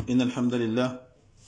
إن الحمد لله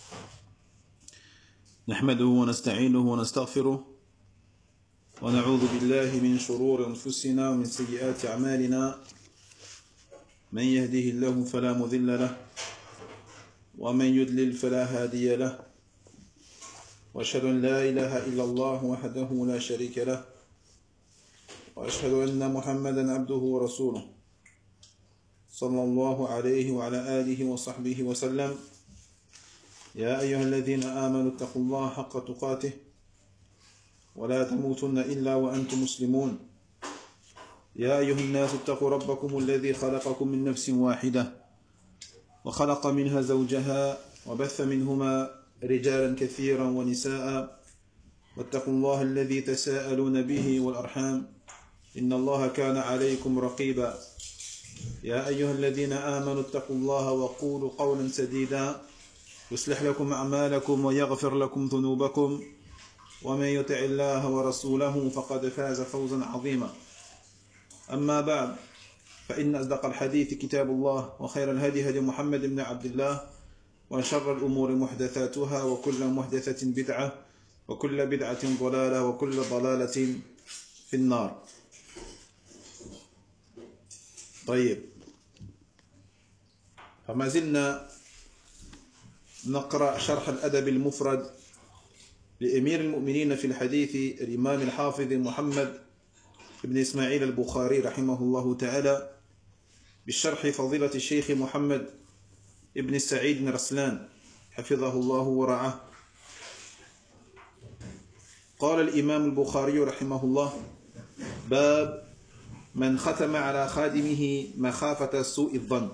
نحمده ونستعينه ونستغفره ونعوذ بالله من شرور أنفسنا ومن سيئات أعمالنا من يهده الله فلا مضل له ومن يضلل فلا هادي له وأشهد أن لا إله إلا الله وحده لا شريك له وأشهد أن محمدا عبده ورسوله صلى الله عليه وعلى آله وصحبه وسلم. يا أيها الذين آمنوا اتقوا الله حق تقاته ولا تموتن إلا وأنتم مسلمون. يا أيها الناس اتقوا ربكم الذي خلقكم من نفس واحدة وخلق منها زوجها وبث منهما رجالا كثيرا ونساء واتقوا الله الذي تساءلون به والأرحام إن الله كان عليكم رقيبا. يا أيها الذين آمنوا اتقوا الله وقولوا قولا سديدا يصلح لكم أعمالكم ويغفر لكم ذنوبكم ومن يطع الله ورسوله فقد فاز فوزا عظيما. أما بعد فإن أصدق الحديث كتاب الله وخير الهدي هدي محمد بن عبد الله وشر الأمور محدثاتها وكل محدثة بدعة وكل بدعة ضلالة وكل ضلالة في النار. طيب، فما زلنا نقرأ شرح الأدب المفرد لأمير المؤمنين في الحديث الإمام الحافظ محمد بن إسماعيل البخاري رحمه الله تعالى بالشرح فضيلة الشيخ محمد بن سعيد بن رسلان حفظه الله ورعاه. قال الإمام البخاري رحمه الله: باب من ختم على خادمه مخافة سوء الظن.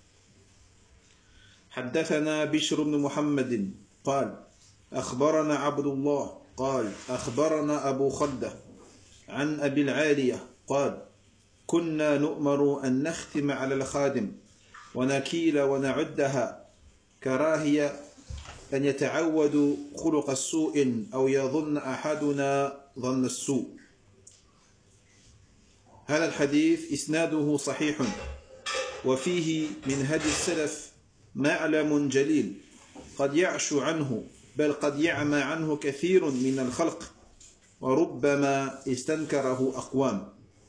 حدثنا بشر بن محمد قال أخبرنا عبد الله قال أخبرنا أبو خلدة عن أبي العالية قال كنا نؤمر أن نختم على الخادم ونكيل ونعدها كراهية أن يتعود خلق السوء أو يظن أحدنا ظن السوء. هذا الحديث إسناده صحيح وفيه من هدي السلف معلم جليل قد يعشو عنه بل قد يعمى عنه كثير من الخلق وربما استنكره أقوام.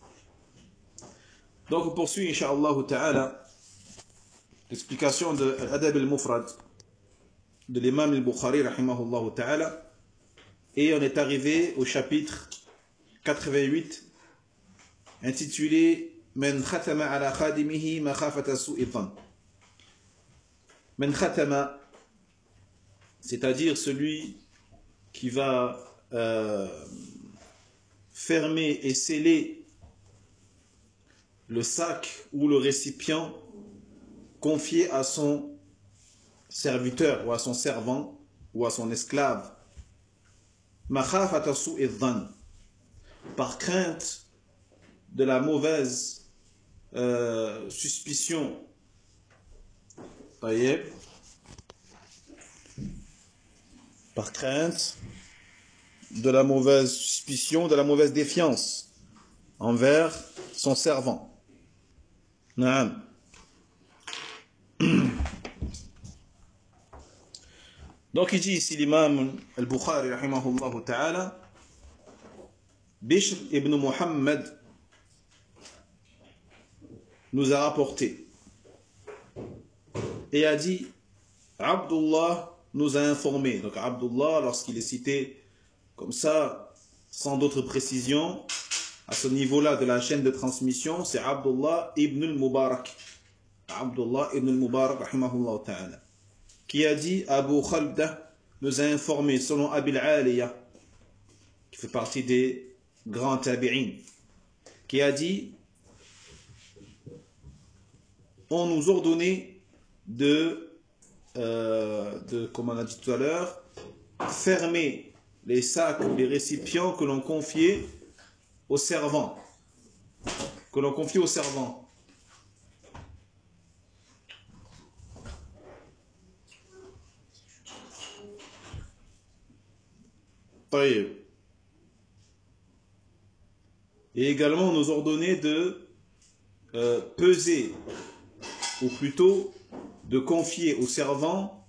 Donc on poursuit Inch'Allah Ta'ala l'explication de l'Adab al-Mufrad de l'imam al-Bukhari rahimahullah Ta'ala, et on est arrivé au chapitre 88 intitulé Men khatama ala khadimihi makhafata su'i dhann. Men khatama, c'est-à-dire celui qui va fermer et sceller le sac ou le récipient confié à son serviteur ou à son servant ou à son esclave, makhafata su'i dhann, par crainte de la mauvaise suspicion. Par crainte de la mauvaise suspicion, de la mauvaise défiance envers son servant. Naam. Donc il dit ici l'imam al-Bukhari rahimahullah ta'ala, Bishr ibn Muhammad nous a rapporté et a dit Abdullah nous a informé. Donc Abdullah, lorsqu'il est cité comme ça, sans d'autres précisions, à ce niveau-là de la chaîne de transmission, c'est Abdullah ibn al-Mubarak. Abdullah ibn al-Mubarak rahimahullah ta'ala, qui a dit Abu Khalda nous a informé, selon Abi al-Aliya, qui fait partie des grands tabi'in, qui a dit on nous ordonnait comme on a dit tout à l'heure, fermer les sacs ou les récipients que l'on confiait aux servants. Que l'on confiait aux servants. Et également on nous ordonnait de peser, ou plutôt de confier aux servants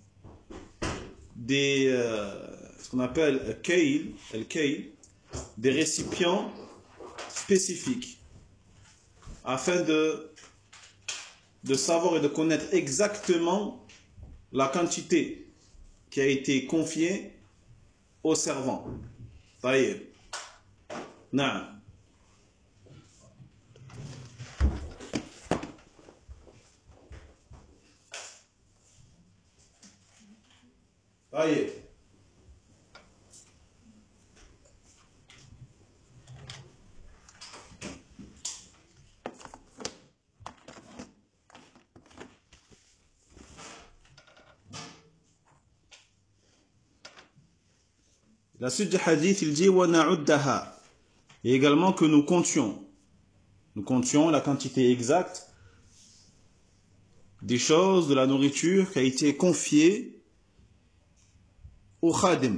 ce qu'on appelle al-kayl, des récipients spécifiques, afin de savoir et de connaître exactement la quantité qui a été confiée aux servants. Taïeb. Naam. Taïeb. La suite du hadith, il dit wa na'uddaha, et également que nous comptions la quantité exacte des choses, de la nourriture qui a été confiée au khadim.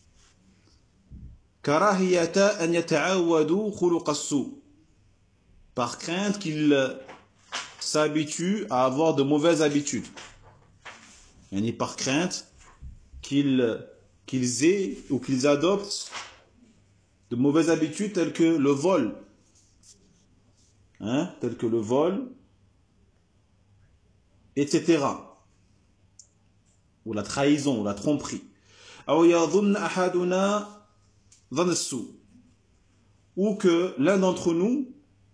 Karahiyata an yata'awwadu khuluq as-su, par crainte qu'ils s'habituent à avoir de mauvaises habitudes. Et par crainte qu'ils aient ou qu'ils adoptent de mauvaises habitudes telles que le vol, etc. Ou la trahison, ou la tromperie. Ou que l'un d'entre nous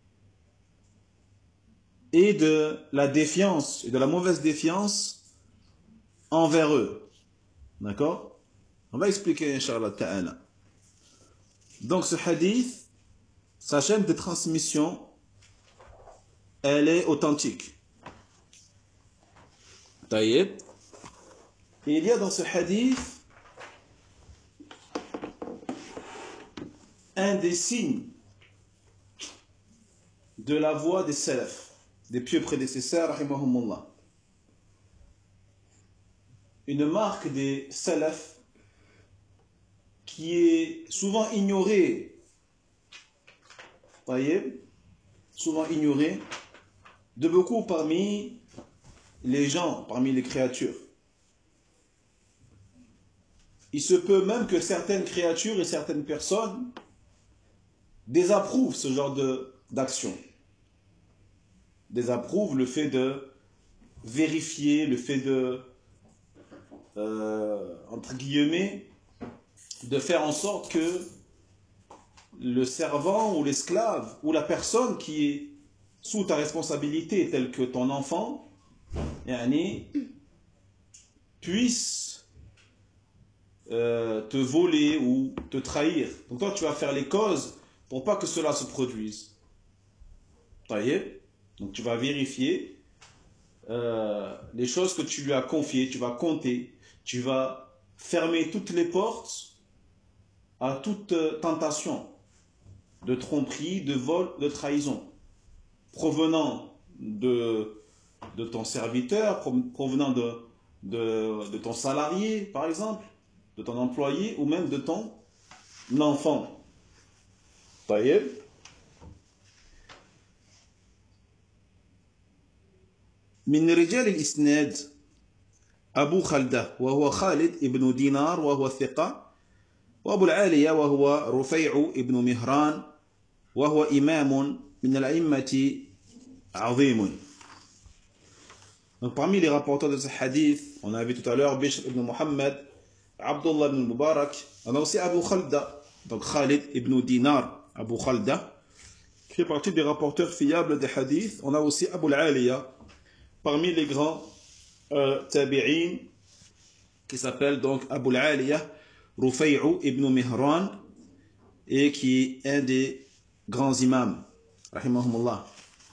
ait de la défiance et de la mauvaise défiance envers eux. D'accord? On va expliquer, Inch'Allah Ta'ala. Donc ce hadith, sa chaîne de transmission, elle est authentique. Taïeb. Et il y a dans ce hadith un des signes de la voie des salaf, des pieux prédécesseurs, rahimahumullah. Une marque des salaf qui est souvent ignorée, souvent ignorée de beaucoup parmi les gens, parmi les créatures. Il se peut même que certaines créatures et certaines personnes désapprouvent ce genre d'action. Désapprouvent le fait de vérifier, le fait de, entre guillemets, de faire en sorte que le servant ou l'esclave ou la personne qui est sous ta responsabilité, telle que ton enfant, puisse te voler ou te trahir. Donc toi, tu vas faire les causes pour pas que cela se produise. Donc tu vas vérifier les choses que tu lui as confiées, tu vas compter, tu vas fermer toutes les portes à toute tentation de tromperie, de vol, de trahison, provenant de ton serviteur, provenant de ton salarié, par exemple, de ton employé, ou même de ton enfant. Taïeb. من رجال الإسناد أبو خلدة وهو خالد ابن دينار وهو ثقة، وأبو العالية وهو رفيع ابن مهران وهو إمام من الأئمة عظيم. Donc parmi les rapporteurs de ce hadith, on a vu tout à l'heure Bishr ibn Muhammad, Abdullah ibn Mubarak, on a aussi Abu Khalda, donc Khalid ibn Dinar, Abu Khalda, qui fait partie des rapporteurs fiables des hadiths. On a aussi Abu al-Aliya, parmi les grands tabi'in, qui s'appelle donc Abu al-Aliya, Rufay'u ibn Mihran, et qui est un des grands imams, rahimahumullah.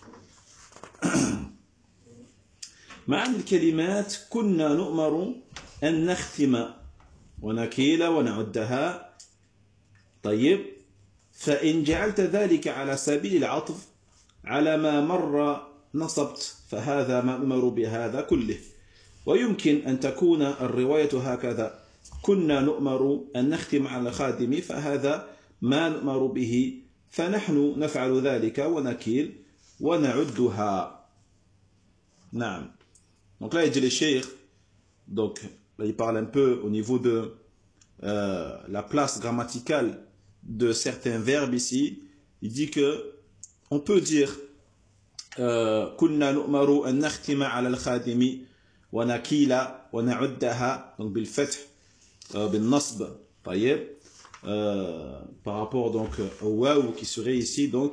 معنى الكلمات كنا نؤمر أن نختم ونكيل ونعدها. طيب، فإن جعلت ذلك على سبيل العطف على ما مر نصبت فهذا ما نؤمر بهذا كله. ويمكن أن تكون الرواية هكذا: كنا نؤمر أن نختم على الخادم فهذا ما نؤمر به، فنحن نفعل ذلك ونكيل ونعدها. نعم. Donc là, il dit les cheikh, donc là, il parle un peu au niveau de la place grammaticale de certains verbes ici. Il dit que on peut dire كنا نؤمر أن نختم على الخادم ونكيل ونعدها donc بالفتح بالنصب طيب par rapport donc au waw qui serait ici donc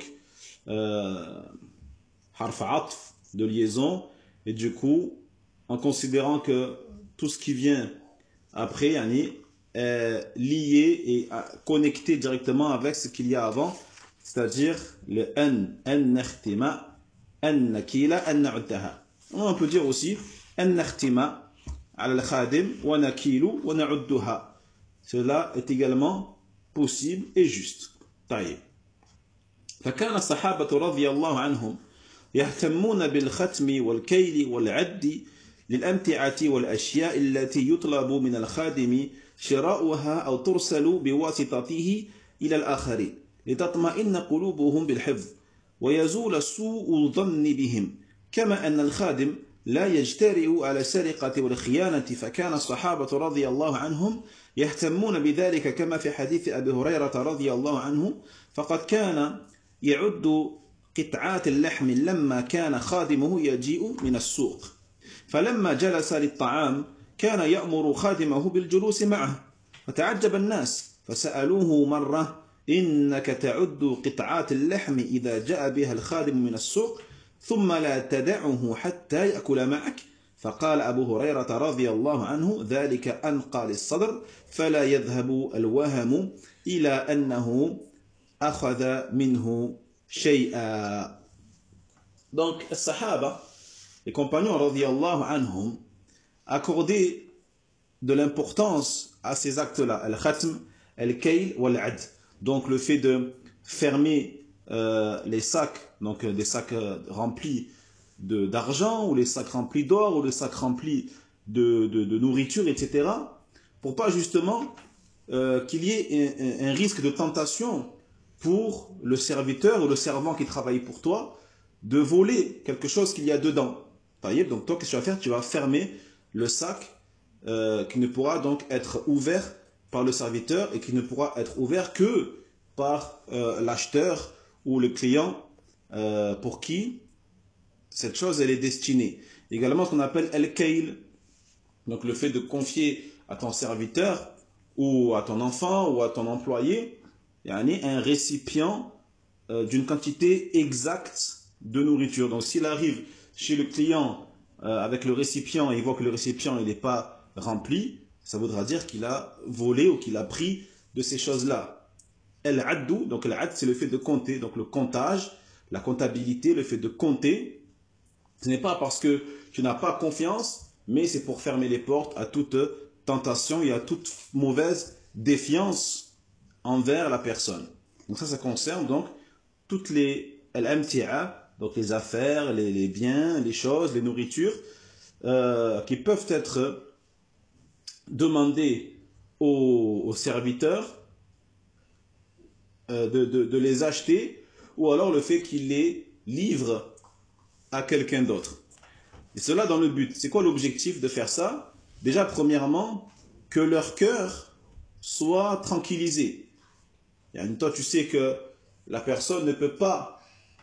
harf atf de liaison, et du coup en considérant que tout ce qui vient après est lié et connecté directement avec ce qu'il y a avant, c'est-à-dire le an nakhtima an nakila an na'uddaha. On peut dire aussi an nakhtima ala al-khadim wa nakilu wa na'udduha. Cela est également possible et juste. طيب. فكان الصحابة رضي الله عنهم يهتمون بالختم والكيل والعد للأمتعة والأشياء التي يطلب من الخادم شراؤها أو ترسل بواسطته إلى الآخرين لتطمئن قلوبهم بالحفظ ويزول سوء الظن بهم، كما أن الخادم لا يجترئ على السرقة والخيانة، فكان الصحابة رضي الله عنهم يهتمون بذلك كما في حديث أبي هريرة رضي الله عنه، فقد كان يعد قطعات اللحم لما كان خادمه يجيء من السوق، فلما جلس للطعام كان يأمر خادمه بالجلوس معه، فتعجب الناس فسألوه مرة: إنك تعد قطعات اللحم إذا جاء بها الخادم من السوق ثم لا تدعه حتى يأكل معك؟ فقال أبو هريرة رضي الله عنه: ذلك أنقى للصدر فلا يذهب الوهم إلى أنه أخذ منه شيئا. Donc, les Sahaba, les compagnons radiyallahu anhum, accordaient de l'importance à ces actes-là, al-khatm, al-kayl wal-ad. Donc le fait de fermer les sacs, donc des sacs remplis d'argent, ou les sacs remplis d'or, ou les sacs remplis de nourriture, etc. Pour pas justement qu'il y ait un risque de tentation pour le serviteur ou le servant qui travaille pour toi de voler quelque chose qu'il y a dedans. Donc toi, qu'est-ce que tu vas faire? Tu vas fermer le sac qui ne pourra donc être ouvert par le serviteur et qui ne pourra être ouvert que par l'acheteur ou le client pour qui cette chose elle est destinée. Également ce qu'on appelle al-kayl, donc le fait de confier à ton serviteur ou à ton enfant ou à ton employé un récipient d'une quantité exacte de nourriture. Donc s'il arrive chez le client avec le récipient et il voit que le récipient il n'est pas rempli, ça voudra dire qu'il a volé ou qu'il a pris de ces choses-là. Al-addu, donc al-add c'est le fait de compter, donc le comptage, la comptabilité, le fait de compter. Ce n'est pas parce que tu n'as pas confiance, mais c'est pour fermer les portes à toute tentation et à toute mauvaise défiance envers la personne. Donc ça concerne donc toutes les al-amti'a, donc les affaires, les biens, les choses, les nourritures qui peuvent être demandées aux serviteurs de les acheter, ou alors le fait qu'ils les livrent à quelqu'un d'autre. Et cela dans le but. C'est quoi l'objectif de faire ça? Déjà, premièrement, que leur cœur soit tranquillisé. Toi, tu sais que la personne ne peut pas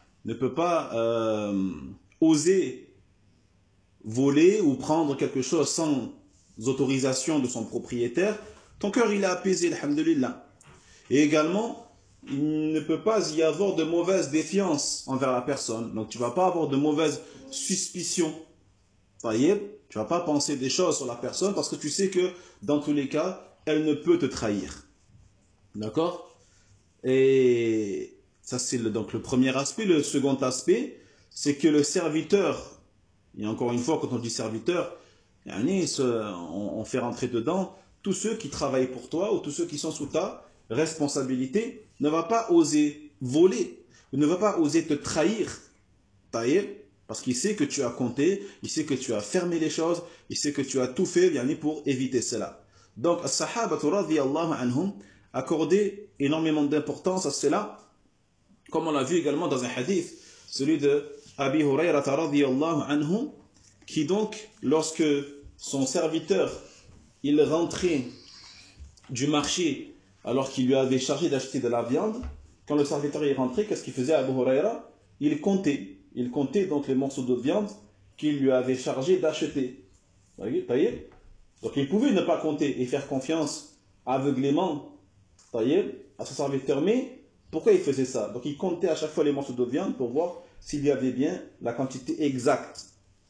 oser voler ou prendre quelque chose sans autorisation de son propriétaire. Ton cœur, il est apaisé, alhamdulillah. Et également, il ne peut pas y avoir de mauvaise défiance envers la personne. Donc, tu ne vas pas avoir de mauvaise suspicion. Tu ne vas pas penser des choses sur la personne parce que tu sais que, dans tous les cas, elle ne peut te trahir. D'accord? Et ça, c'est donc le premier aspect. Le second aspect, c'est que le serviteur, et encore une fois, quand on dit serviteur, on fait rentrer dedans tous ceux qui travaillent pour toi ou tous ceux qui sont sous ta responsabilité, ne va pas oser voler, ne va pas oser te trahir, parce qu'il sait que tu as compté, il sait que tu as fermé les choses, il sait que tu as tout fait pour éviter cela. Donc, as-sahaba radiyallahu anhum accordaient énormément d'importance à cela, comme on l'a vu également dans un hadith, celui de Abi Hurayra radiyallahu anhu, qui donc, lorsque son serviteur, il rentrait du marché alors qu'il lui avait chargé d'acheter de la viande, quand le serviteur est rentré, qu'est-ce qu'il faisait Abu Huraira? Il comptait donc les morceaux de viande qu'il lui avait chargé d'acheter. Vous voyez? Donc il pouvait ne pas compter et faire confiance aveuglément à son serviteur. Mais pourquoi il faisait ça? Donc il comptait à chaque fois les morceaux de viande pour voir s'il y avait bien la quantité exacte.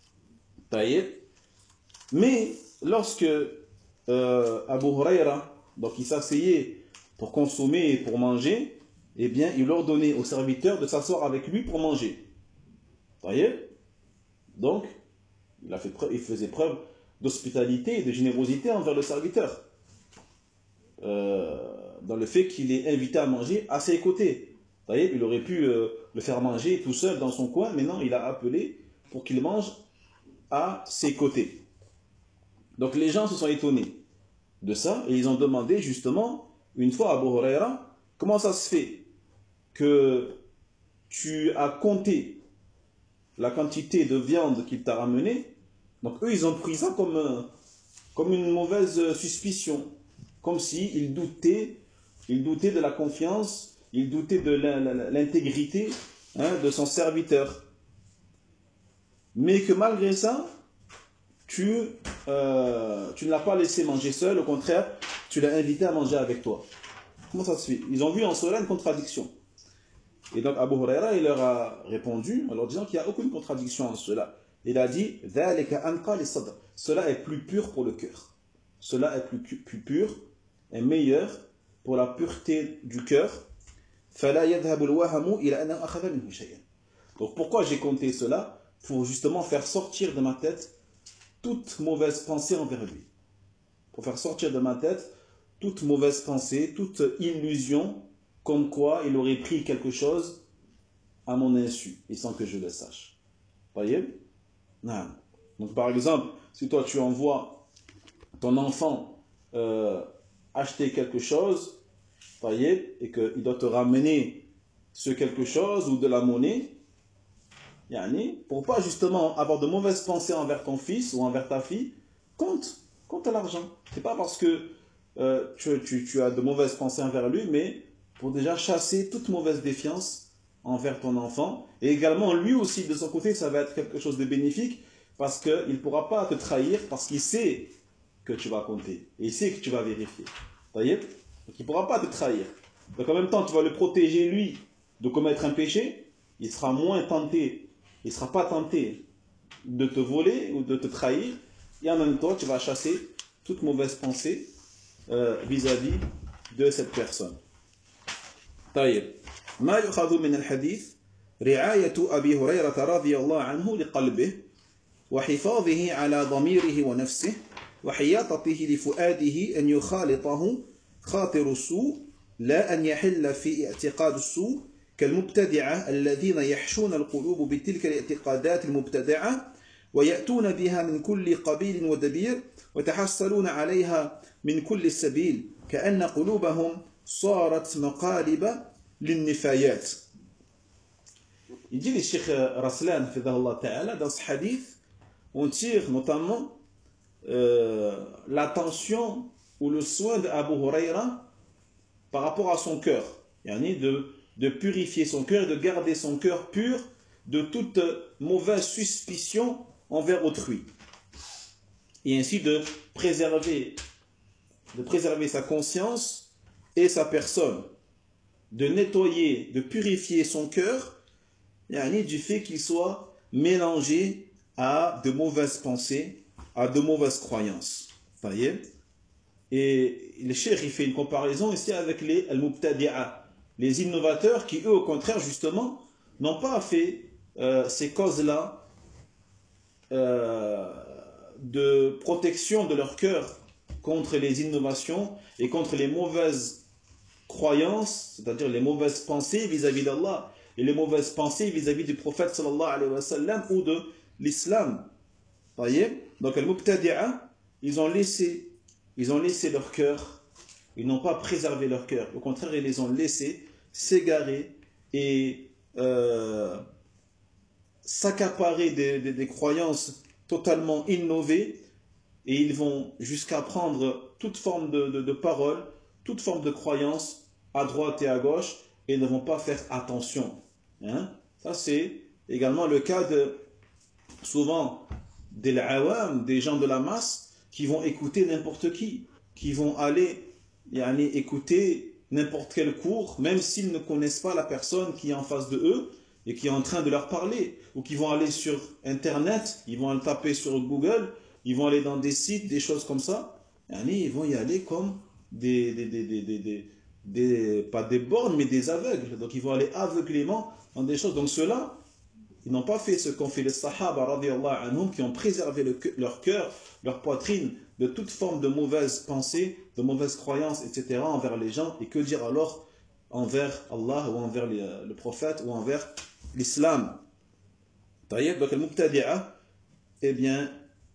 Mais lorsque Abu Huraira, donc il s'asseyait pour consommer et pour manger, eh bien il ordonnait au serviteur de s'asseoir avec lui pour manger. Donc il faisait preuve d'hospitalité et de générosité envers le serviteur. Dans le fait qu'il est invité à manger à ses côtés. Il aurait pu le faire manger tout seul dans son coin, mais non, il a appelé pour qu'il mange à ses côtés. Donc les gens se sont étonnés de ça et ils ont demandé justement, une fois à Abu Huraira, comment ça se fait que tu as compté la quantité de viande qu'il t'a ramenée? Donc eux, ils ont pris ça comme une mauvaise suspicion, comme s'ils doutaient de la confiance, ils doutaient de l'intégrité de son serviteur. Mais que malgré ça, tu ne l'as pas laissé manger seul, au contraire, tu l'as invité à manger avec toi. Comment ça se fait? Ils ont vu en cela une contradiction. Et donc Abu Huraira, il leur a répondu en leur disant qu'il n'y a aucune contradiction en cela. Il a dit « Cela est plus pur pour le cœur. Cela est plus pur et meilleur pour la pureté du cœur. Donc pourquoi j'ai compté cela? Pour justement faire sortir de ma tête toute mauvaise pensée envers lui. Pour faire sortir de ma tête toute mauvaise pensée, toute illusion, comme quoi il aurait pris quelque chose à mon insu, et sans que je le sache. Voyez? Non. Donc par exemple, si toi tu envoies ton enfant acheter quelque chose, voyez, et qu'il doit te ramener ce quelque chose ou de la monnaie, pour pas justement avoir de mauvaises pensées envers ton fils ou envers ta fille, compte à l'argent. C'est pas parce que tu as de mauvaises pensées envers lui, mais pour déjà chasser toute mauvaise défiance envers ton enfant. Et également, lui aussi, de son côté, ça va être quelque chose de bénéfique, parce qu'il ne pourra pas te trahir, parce qu'il sait que tu vas compter, et il sait que tu vas vérifier. Voyez? Donc il ne pourra pas te trahir. Donc en même temps, tu vas le protéger, lui, de commettre un péché, il sera moins tenté, il ne sera pas tenté de te voler ou de te trahir, et en même temps, tu vas chasser toute mauvaise pensée vis-à-vis de cette personne. طيب ما يؤخذ من الحديث رعاية أبي هريرة رضي الله عنه لقلبه وحفاظه على ضميره ونفسه وحياطته لفؤاده أن يخالطه خاطر السوء لا أن يحل في اعتقاد السوء كالمبتدعة الذين يحشون القلوب بتلك الاعتقادات المبتدعة ويأتون بها من كل قبيل ودبير وتحصلون عليها من كل السبيل كأن قلوبهم صارت مقالب للنفايات. Il dit le Cheikh Raslan dans ce hadith, on tire notamment l'attention ou le soin d'Abu Huraira par rapport à son cœur, de purifier son cœur et de garder son cœur pur de toute mauvaise suspicion envers autrui, et ainsi de préserver sa conscience et sa personne, de nettoyer, de purifier son cœur, du fait qu'il soit mélangé à de mauvaises pensées, à de mauvaises croyances. Et le cheikh, il fait une comparaison ici avec les al-mubtadi'a, les innovateurs qui, eux, au contraire, justement, n'ont pas fait ces causes-là de protection de leur cœur contre les innovations et contre les mauvaises croyances, c'est-à-dire les mauvaises pensées vis-à-vis d'Allah et les mauvaises pensées vis-à-vis du prophète sallallahu alayhi wa sallam ou de l'islam. Donc al-mubtadi'a, ils ont laissé leur cœur, ils n'ont pas préservé leur cœur, au contraire ils les ont laissés s'égarer et s'accaparer des croyances totalement innover, et ils vont jusqu'à prendre toute forme de parole, toute forme de croyance, à droite et à gauche, et ne vont pas faire attention. Hein? Ça, c'est également le cas de, souvent, des awam, des gens de la masse, qui vont écouter n'importe qui vont aller écouter n'importe quel cours, même s'ils ne connaissent pas la personne qui est en face de eux et qui est en train de leur parler, ou qui vont aller sur Internet, ils vont le taper sur Google, ils vont aller dans des sites, des choses comme ça, ils vont y aller comme pas des bornes, mais des aveugles. Donc ils vont aller aveuglément dans des choses. Donc ceux-là, ils n'ont pas fait ce qu'ont fait les Sahaba, radiallahu anhum, qui ont préservé leur cœur, leur poitrine, de toute forme de mauvaise pensée, de mauvaise croyance, etc. envers les gens. Et que dire alors envers Allah, ou envers le prophète, ou envers l'islam. Taïeb, donc al-Muqtadi'a, eh bien,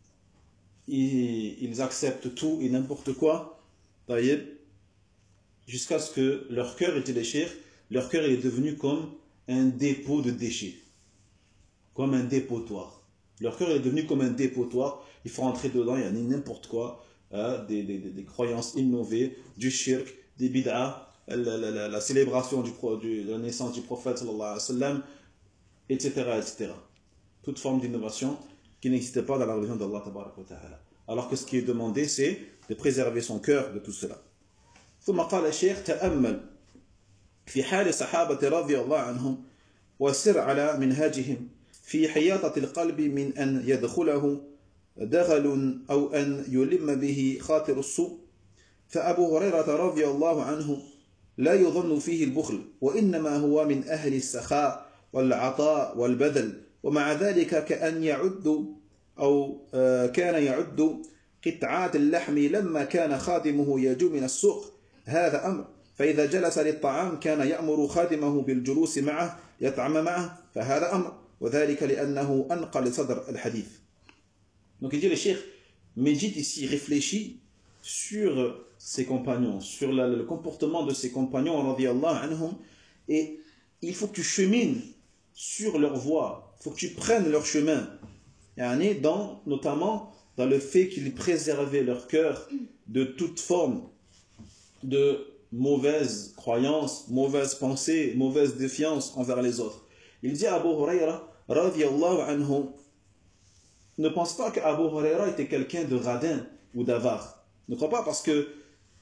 ils acceptent tout et n'importe quoi, taïeb, jusqu'à ce que leur cœur était déchiré, leur cœur est devenu comme un dépôt de déchets, comme un dépotoir. Leur cœur est devenu comme un dépotoir, il faut rentrer dedans, il y a n'importe quoi, des croyances innovées, du shirk, des bid'ah, la célébration de la naissance du prophète, sallallahu alayhi wa sallam, etc., etc. Toute forme d'innovation qui n'existait pas dans la religion d'Allah tabaraka wa ta'ala. Alors que ce qui est demandé, c'est de préserver son cœur de tout cela. ثم قال الشيخ تأمل في حال صحابة رضي الله عنهم وسر على منهاجهم في حياطة القلب من أن يدخله دغل أو أن يلم به خاطر السوء فأبو هريرة رضي الله عنه لا يظن فيه البخل وإنما هو من أهل السخاء والعطاء والبذل ومع ذلك كأن يعد أو كان يعد قطعات اللحم لما كان خادمه يجو من السوق هذا أمر فإذا جلس للطعام كان يأمر خادمه بالجلوس معه يطعم معه فهذا أمر وذلك لأنه أنقى لصدر الحديث. Donc il dit le cheikh médite ici, réfléchit sur ses compagnons, sur le comportement de ses compagnons radiyallahu anhum, et il faut que tu chemines sur leur voie, il faut que tu prennes leur chemin, notamment dans le fait qu'ils préservaient leur cœur de toute forme de mauvaise croyance, mauvaise pensée, mauvaise défiance envers les autres. Il dit à Abu Huraira radiyallahu anhu, ne pense pas qu'Abu Huraira était quelqu'un de radin ou d'avare. Ne crois pas parce que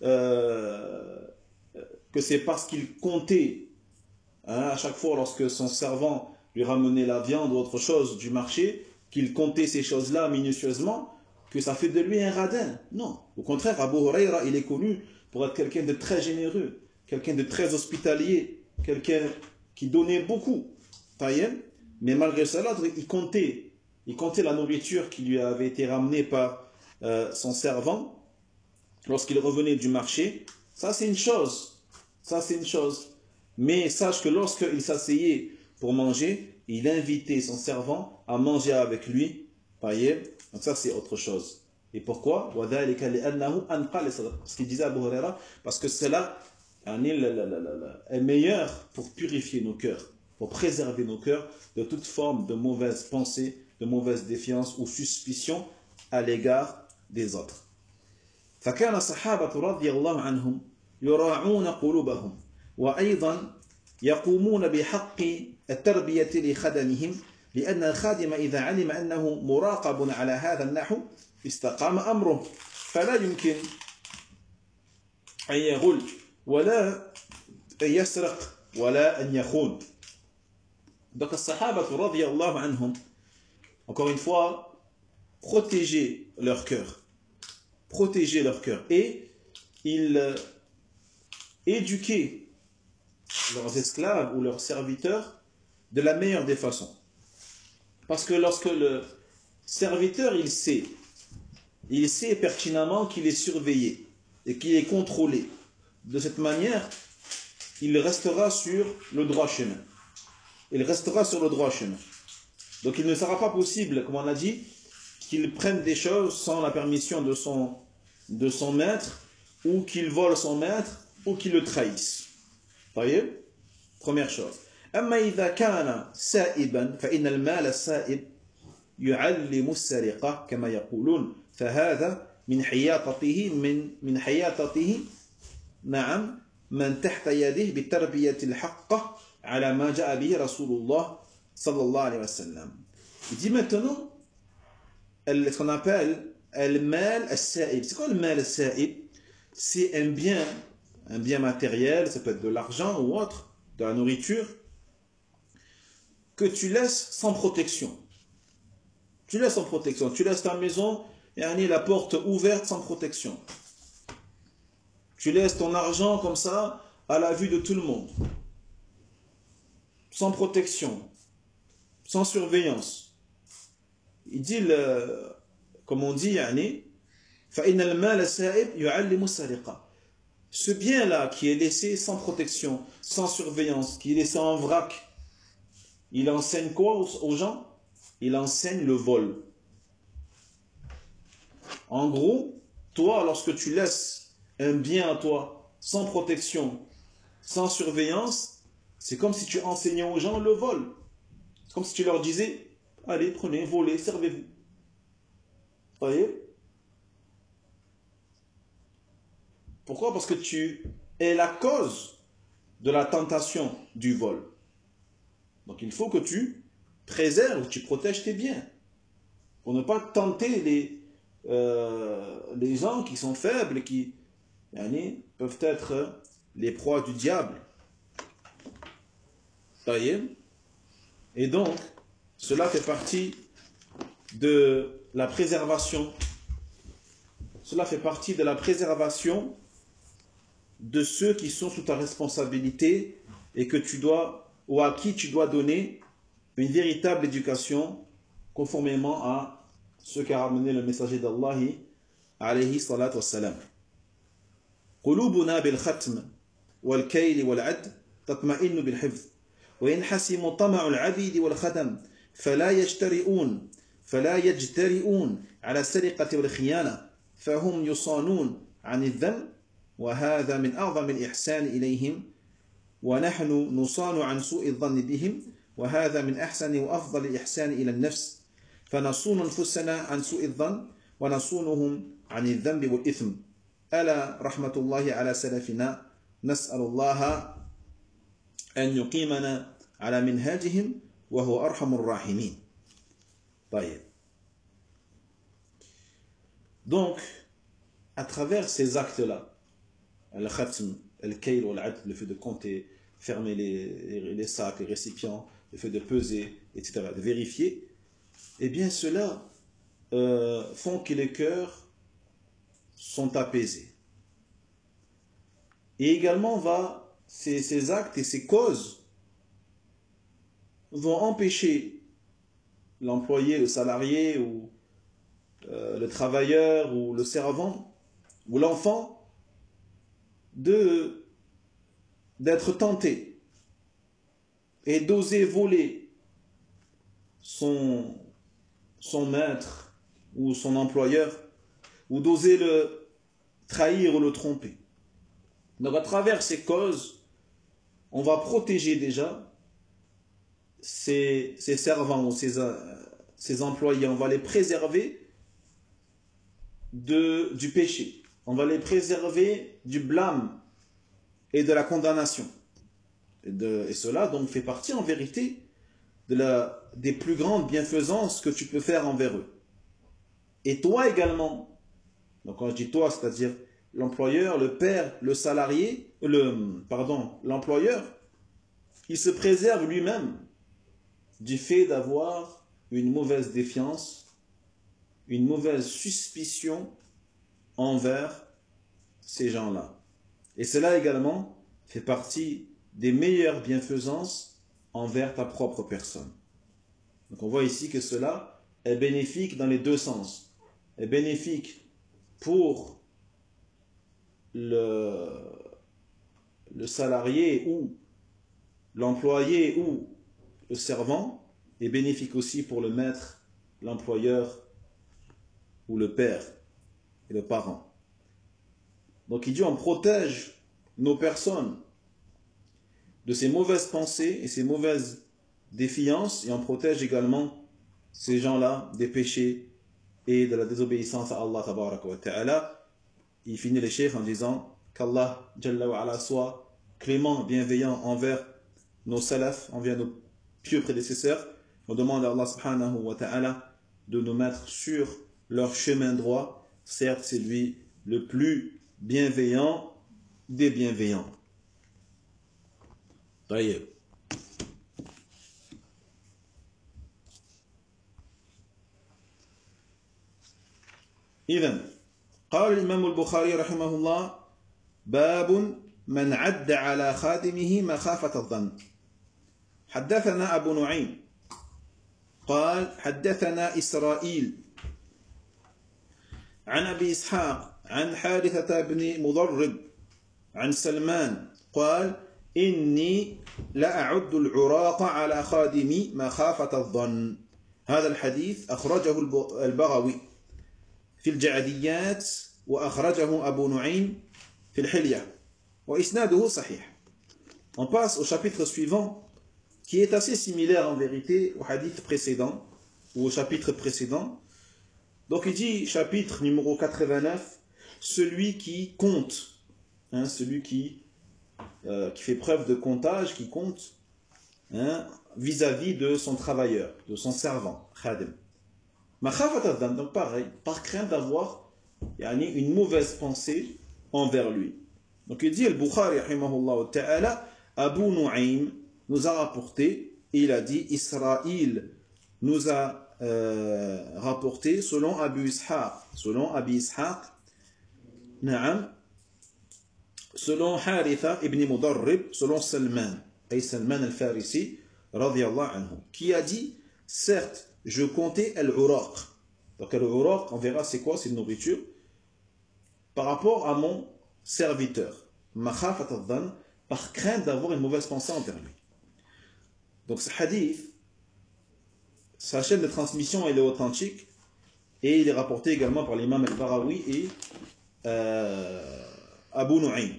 c'est parce qu'il comptait à chaque fois lorsque son servant lui ramenait la viande ou autre chose du marché, qu'il comptait ces choses-là minutieusement, que ça fait de lui un radin. Non, au contraire, Abu Huraira, il est connu pour être quelqu'un de très généreux, quelqu'un de très hospitalier, quelqu'un qui donnait beaucoup. Mais malgré cela, il comptait la nourriture qui lui avait été ramenée par son servant lorsqu'il revenait du marché. Ça, c'est une chose. Ça, c'est une chose. Mais sache que lorsqu'il s'asseyait pour manger, il invitait son servant à manger avec lui. Donc ça, c'est autre chose. Et pourquoi? Parce qu'il disait à Abu Huraira, parce que cela est meilleur pour purifier nos cœurs, pour préserver nos cœurs de toute forme de mauvaise pensée, de mauvaise défiance ou suspicion à l'égard des autres. فكان الصحابة رضي الله عنهم يراعون قلوبهم وأيضا يقومون بحق التربية لخدمهم لأن الخادم إذا علم أنه مراقب على هذا النحو استقام أمره فلا يمكن أن يغل ولا أن يسرق ولا أن يخون. Donc الصحابة رضي الله عنهم, encore une fois, protéger leur cœur, et ils éduquaient leurs esclaves ou leurs serviteurs de la meilleure des façons. Parce que lorsque le serviteur, il sait pertinemment qu'il est surveillé et qu'il est contrôlé. De cette manière, il restera sur le droit chemin. Donc il ne sera pas possible, comme on a dit, qu'il prenne des choses sans la permission de son maître, ou qu'il vole son maître, ou qu'il le trahisse. طيب? Première chose. أما إذا كان سائبا فإن المال السائب يعلم السرقة كما يقولون فهذا من حياطته من حياطته نعم من تحت يده بالتربية الحقة على ما جاء به رسول الله صلى الله عليه وسلم. Il dit maintenant ce qu'on appelle le mal al-sa'ib. C'est quoi le mal al-sa'ib? C'est un bien matériel, ça peut être de l'argent ou autre, de la nourriture, que tu laisses sans protection. Tu laisses sans protection. Tu laisses ta maison et la porte ouverte sans protection. Tu laisses ton argent comme ça à la vue de tout le monde. Sans protection. Sans surveillance. Il dit, comme on dit, فَإِنَّ الْمَالَ السَّائِبْ يُعَلِّمُ السَّرِقَةِ. Ce bien-là qui est laissé sans protection, sans surveillance, qui est laissé en vrac, il enseigne quoi aux gens? Il enseigne le vol. En gros, toi, lorsque tu laisses un bien à toi, sans protection, sans surveillance, c'est comme si tu enseignais aux gens le vol. C'est comme si tu leur disais, allez, prenez, volez, servez-vous. Vous voyez? Pourquoi? Parce que tu es la cause de la tentation du vol. Donc il faut que tu préserves, tu protèges tes biens. Pour ne pas tenter les gens qui sont faibles, qui peuvent être les proies du diable. Et donc, cela fait partie de la préservation. Cela fait partie de la préservation de ceux qui sont sous ta responsabilité et que tu dois, ou à qui tu dois donner une véritable éducation conformément à ce qu'a ramené le messager d'Allah alayhi salatu wassalam. قلوبنا بالختم والكيل والعد تطمئن بالحفظ وينحسم طمع العبيد والخدم فلا يجترئون على السرقة والخيانة فهم يصانون عن الذنب وهذا من أعظم الإحسان إليهم ونحن نصان عن سوء الظن بهم وهذا من أحسن وأفضل الإحسان إلى النفس فنصون أنفسنا عن سوء الظن ونصونهم عن الذنب والإثم ألا رحمة الله على سلفنا نسأل الله أن يقيمنا على منهاجهم وهو أرحم الراحمين. طيب. Donc, à travers ces actes-là, al-khatm, al-kayl, le fait de compter, fermer les sacs, les récipients, le fait de peser, etc., de vérifier, eh bien cela font que les cœurs sont apaisés. Et également, ces actes et ces causes vont empêcher l'employé, le salarié, ou le travailleur, ou le servant, ou l'enfant, d'être tenté et d'oser voler son maître ou son employeur, ou d'oser le trahir ou le tromper. Donc à travers ces causes, on va protéger déjà ces servants ou ces employés, on va les préserver du péché, on va les préserver du blâme et de la condamnation. Et cela donc fait partie en vérité des plus grandes bienfaisances que tu peux faire envers eux. Et toi également, donc quand je dis toi, c'est-à-dire l'employeur, le père, le salarié, l'employeur, il se préserve lui-même du fait d'avoir une mauvaise défiance, une mauvaise suspicion envers ces gens-là. Et cela également fait partie des meilleures bienfaisances envers ta propre personne. Donc on voit ici que cela est bénéfique dans les deux sens. Est bénéfique pour le salarié ou l'employé ou le servant, est bénéfique aussi pour le maître, l'employeur ou le père et le parent. Donc il dit on protège nos personnes de ces mauvaises pensées et ces mauvaises défiances, et on protège également ces gens-là des péchés et de la désobéissance à Allah tabaraka wa ta'ala. Il finit le cheikh en disant qu'Allah Jalla wa ala soit clément, bienveillant envers nos salafs, envers nos pieux prédécesseurs. On demande à Allah subhanahu wa ta'ala de nous mettre sur leur chemin droit. Certes, c'est lui le plus bienveillant des bienveillants. طيب. إذن قال الإمام البخاري رحمه الله باب من عد على خادمه مخافة الظن. حدثنا أبو نعيم قال حدثنا إسرائيل عن أبي إسحاق عن حارثة بن مضرب عن سلمان قال إني لأعد العراق على خادمي مخافة الظن. هذا الحديث أخرجه البغوي في الجعديات وأخرجه أبو نعيم في الحلية وإسناده صحيح. On passe au chapitre suivant qui est assez similaire en vérité au hadith précédent ou au chapitre précédent. Donc il dit chapitre numéro 89, celui qui compte, celui qui fait preuve de comptage, qui compte vis-à-vis de son travailleur, de son servant, khadim. Donc pareil, par crainte d'avoir une mauvaise pensée envers lui. Donc il dit al-Bukhari rahimahullah ta'ala, Abu Nu'aym nous a rapporté, et il a dit Israël nous a rapporté selon Abu Ishaq, Naam, selon Haritha ibn Mudarrib, selon Salman al-Farisi, radiyallahu anhu, qui a dit, certes, je comptais al-uraq. Donc al-uraq, on verra c'est quoi, c'est une nourriture, par rapport à mon serviteur, makhafat al-dhan, par crainte d'avoir une mauvaise pensée envers lui. Donc ce hadith, sa chaîne de transmission elle est authentique, et il est rapporté également par l'imam al-Barawi et Abu Nu'aym.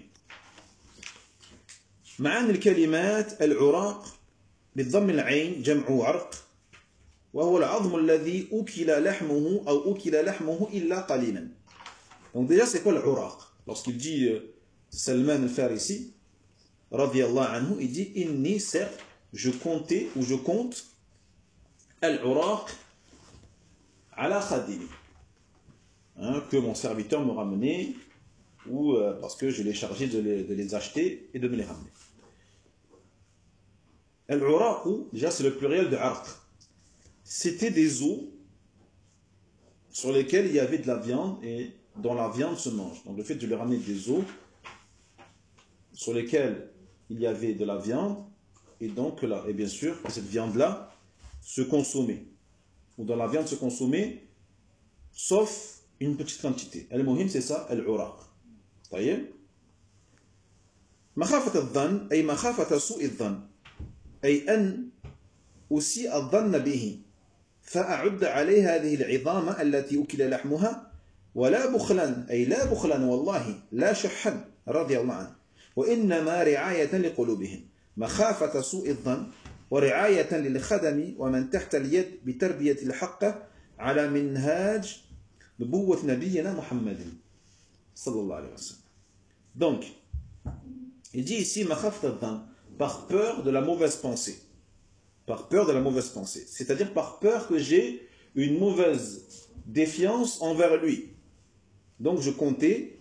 معاني الكلمات العراق بالضم العين جمع عرق وهو العظم الذي أكل لحمه أو أكل لحمه إلا قليلا. Donc déjà c'est quoi l'uraq? Lorsqu'il dit Salman al-Farisi radiyallahu anhu, il dit inni, certes, je comptais ou je compte al-uraq ala khadimi, que mon serviteur me ramenait ou parce que je l'ai chargé de les acheter et de me les ramener. Al-uraq, déjà c'est le pluriel de arq. C'était des os sur lesquels il y avait de la viande et dont la viande se mange. Donc le fait de lui ramener des os sur lesquels il y avait de la viande et donc et bien sûr que cette viande-là se consommait, ou dans la viande se consommait, sauf une petite quantité. Al-muhim c'est ça, al-uraq. طيب. مخافة الظن أي مخافة سوء الظن أي أن أسيء الظن به فأعد عليه هذه العظام التي أكل لحمها ولا بخلا أي لا بخلا والله لا شحا رضي الله عنه وإنما رعاية لقلوبهم مخافة سوء الظن ورعاية للخدم ومن تحت اليد بتربية الحق على منهاج نبوة نبينا محمد صلى الله عليه وسلم. Donc, il dit ici مخافة الظن, par peur de la mauvaise pensée. Par peur de la mauvaise pensée. C'est-à-dire par peur que j'ai une mauvaise défiance envers lui. Donc je comptais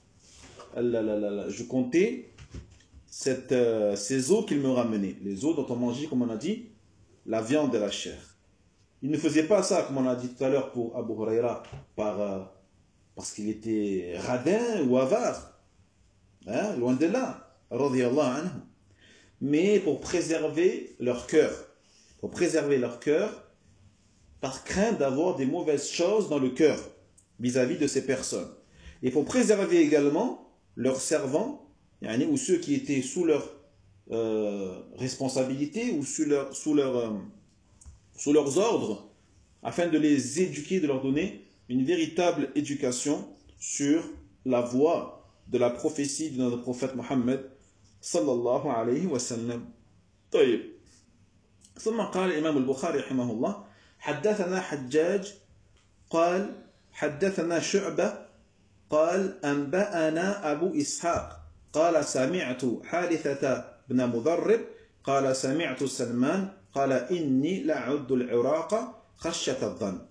ces os qu'il me ramenait. Les os dont on mangeait, comme on a dit, la viande et la chair. Il ne faisait pas ça, comme on a dit tout à l'heure pour Abu Huraira, parce qu'il était radin ou avare. Loin de là. Radiyallahu anhu. Mais pour préserver leur cœur. Pour préserver leur cœur, par crainte d'avoir des mauvaises choses dans le cœur vis-à-vis de ces personnes. Et pour préserver également leurs servants, ou ceux qui étaient sous leur responsabilité ou sous leurs ordres, afin de les éduquer, de leur donner une véritable éducation sur la voie de la prophétie de notre prophète Mohammed sallallahu alayhi wa sallam. طيب. ثم قال الإمام البخاري رحمه الله حدثنا حجاج قال حدثنا شعبة قال أنبأنا أبو إسحاق قال سمعت حارثة بن مضرب قال سمعت سلمان قال إني لأعد العراق خشية الظن.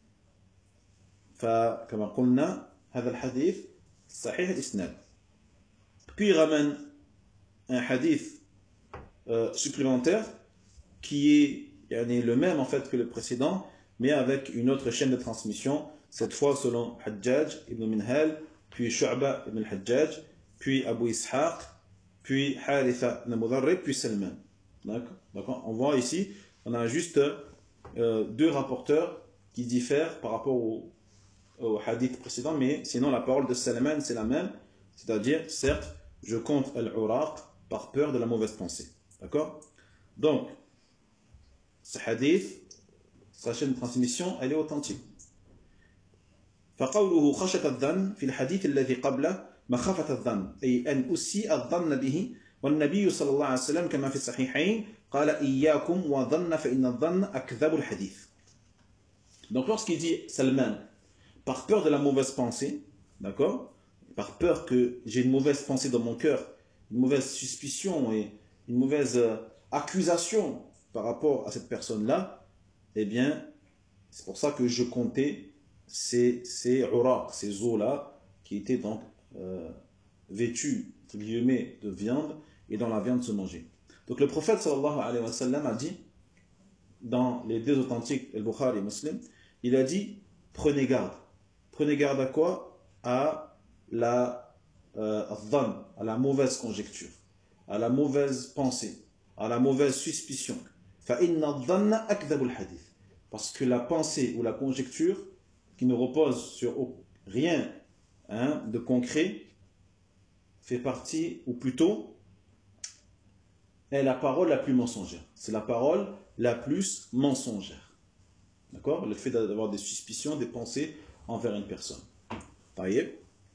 فكما قلنا هذا الحديث صحيح الإسناد. Puis il ramène un hadith supplémentaire qui est le même en fait que le précédent, mais avec une autre chaîne de transmission, cette fois selon Hajjaj ibn Minhal, puis Shu'ba ibn al-Hajjaj, puis Abu Ishaq, puis Haritha ibn Mudarrib, puis Salman. D'accord. On voit ici, on a juste deux rapporteurs qui diffèrent par rapport au hadith précédent, mais sinon la parole de Salman c'est la même, c'est-à-dire, certes, je compte al-uraq par peur de la mauvaise pensée. D'accord. Donc, ce hadith, sa chaîne de transmission, elle est authentique. فقوله خشية الظن في الحديث الذي قبله مخافة الظن أي أن أسيء الظن به والنبي صلى الله عليه وسلم كما في الصحيحين قال إياكم وظن فإن الظن أكذب الحديث. Donc lorsqu'il dit Salman, par peur de la mauvaise pensée, d'accord, par peur que j'ai une mauvaise pensée dans mon cœur, une mauvaise suspicion et une mauvaise accusation par rapport à cette personne-là, eh bien, c'est pour ça que je comptais ces uraq, ces os-là, qui étaient donc vêtus, entre guillemets, de viande, et dans la viande se mangeait. Donc le prophète sallallahu alayhi wa sallam a dit, dans les deux authentiques, Al-Bukhari et Muslim, il a dit, prenez garde. Prenez garde à quoi? À la dhann, à la mauvaise conjecture, à la mauvaise pensée, à la mauvaise suspicion. فَإِنَّ الظَّنَّ أَكْذَبُ الْحَدِيثِ. Parce que la pensée ou la conjecture qui ne repose sur rien de concret fait partie, ou plutôt, est la parole la plus mensongère. C'est la parole la plus mensongère. D'accord? Le fait d'avoir des suspicions, des pensées envers une personne. طيب.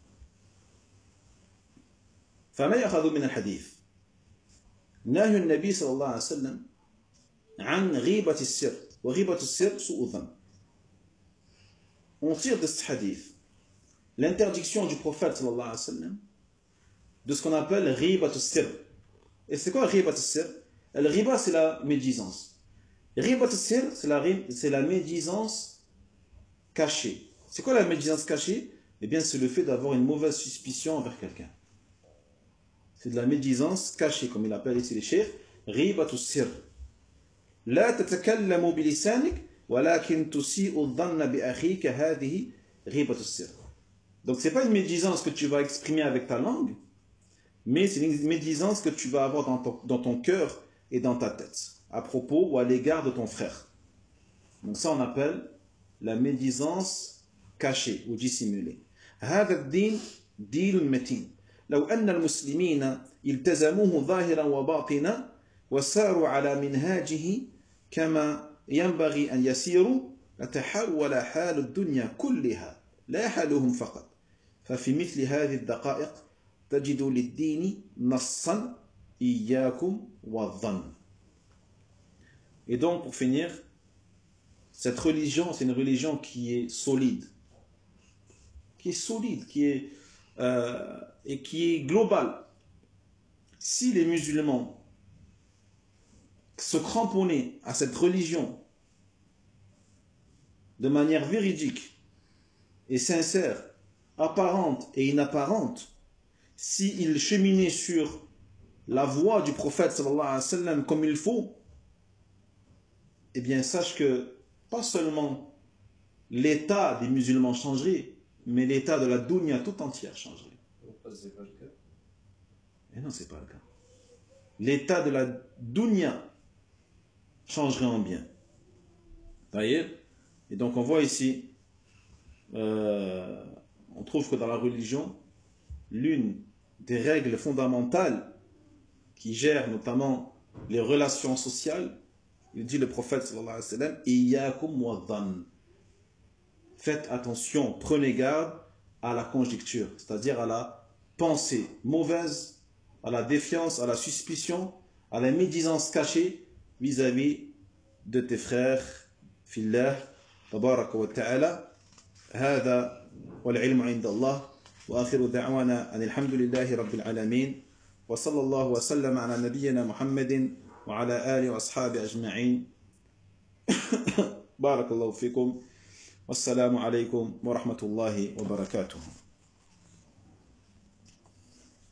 فما يأخذ من الحديث نهي النبي صلى الله عليه وسلم عن غيبة السر وغيبة السر سوء الظن. On tire de ce hadith l'interdiction du prophète sallallahu alayhi wa sallam de ce qu'on appelle ghibat al-sir. Et c'est quoi ghibat al-sir? Le ghiba, c'est la médisance. Ghibat al-sir, c'est la médisance cachée. C'est quoi la médisance cachée? Eh bien, c'est le fait d'avoir une mauvaise suspicion envers quelqu'un. C'est de la médisance cachée, comme il appelle ici les cheikhs, ghibat al-sir. La tatakallamu bilisanik walakin tusi'u dhanna bi akhika hadhihi ghibat al-sir. Donc, ce n'est pas une médisance que tu vas exprimer avec ta langue, mais c'est une médisance que tu vas avoir dans ton cœur et dans ta tête, à propos ou à l'égard de ton frère. Donc ça, on appelle la médisance cachée ou dissimulée. هذا الدين دين متين لو أن المسلمين التزموه ظاهرا وباطنا وساروا على منهاجه كما ينبغي أن يسيروا لتحول حال الدنيا كلها لا حالهم فقط ففي مثل هذه الدقائق تجد للدين نصا إياكم والظن. Et donc pour finir, cette religion, c'est une religion qui est solide, et qui est globale. Si les musulmans se cramponnaient à cette religion de manière véridique et sincère, apparente et inapparente, s'ils cheminaient sur la voie du prophète sallallahu alayhi wa sallam comme il faut, eh bien sache que pas seulement l'état des musulmans changerait, mais l'état de la dunya tout entière changerait. C'est pas le cas. Et non, c'est pas le cas. L'état de la dunya changerait en bien. Voyez? Et donc on voit ici, on trouve que dans la religion, l'une des règles fondamentales qui gèrent notamment les relations sociales, il dit le prophète sallallahu alayhi wa sallam, Iyyakum wa dhann. Faites attention, prenez garde à la conjecture, c'est-à-dire à la pensée mauvaise, à la défiance, à la suspicion, à la médisance cachée vis-à-vis de tes frères في الله تبارك وتعالى. هذا والعلم عند الله، وآخر دعوانا أن الحمد لله رب العالمين، وصلى الله وسلم على نبينا محمد وعلى آله وأصحابه أجمعين. بارك الله فيكم، والسلام عليكم ورحمة الله وبركاته.